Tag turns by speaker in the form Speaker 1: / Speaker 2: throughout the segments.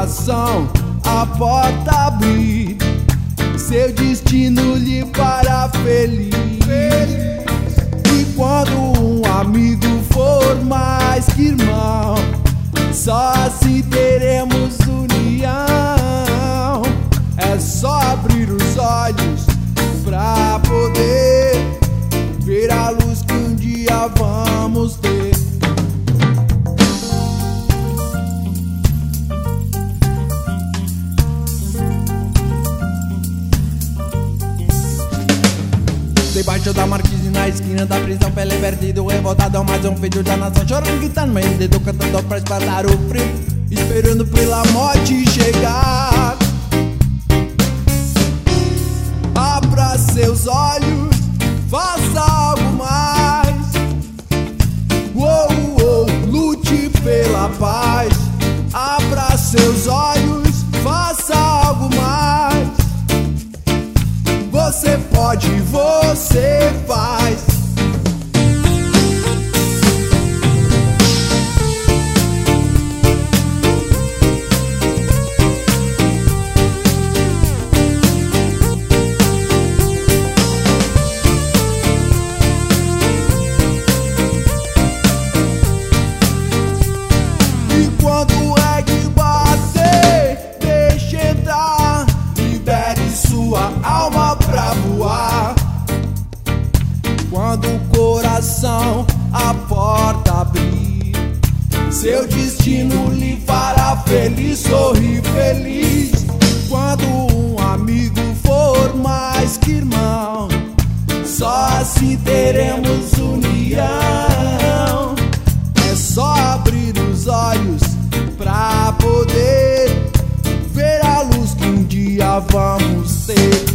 Speaker 1: coração a porta abrir, seu destino lhe fará feliz. E quando um amigo for mais que irmão, só assim teremos união. É só abrir os olhos pra poder ver a luz que um dia vamos ter. Debaixo da marquise, na esquina da prisão, pele vertido, revoltado, mais um filho da nação, chorando, gritando, meio dedo, cantando pra espantar o frio, esperando pela morte chegar. Abra seus olhos, faça algo mais. Lute pela paz. Abra seus olhos, faça algo mais. Você pode, você faz. E quando é que bater, deixe entrar, libere sua alma pra voar. Quando o coração a porta abrir, seu destino lhe fará feliz, sorrir feliz. Quando um amigo for mais que irmão, só assim teremos união. É só abrir os olhos pra poder ver a luz que um dia vamos ter.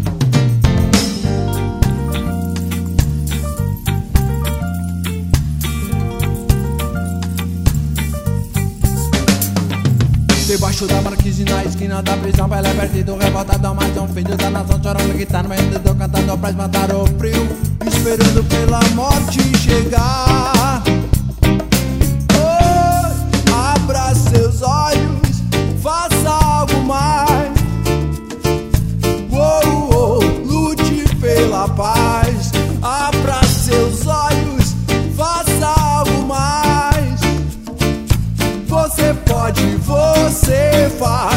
Speaker 1: Debaixo da marquise, na esquina da prisão, pele vertido, revoltado, mais um filho da nação, chorando, gritando, meio dedo, cantando pra espantar o frio, esperando pela morte chegar. Abra seus olhos, faça algo mais. Lute pela paz. Abra seus olhos, faça algo mais. Você pode, você faz.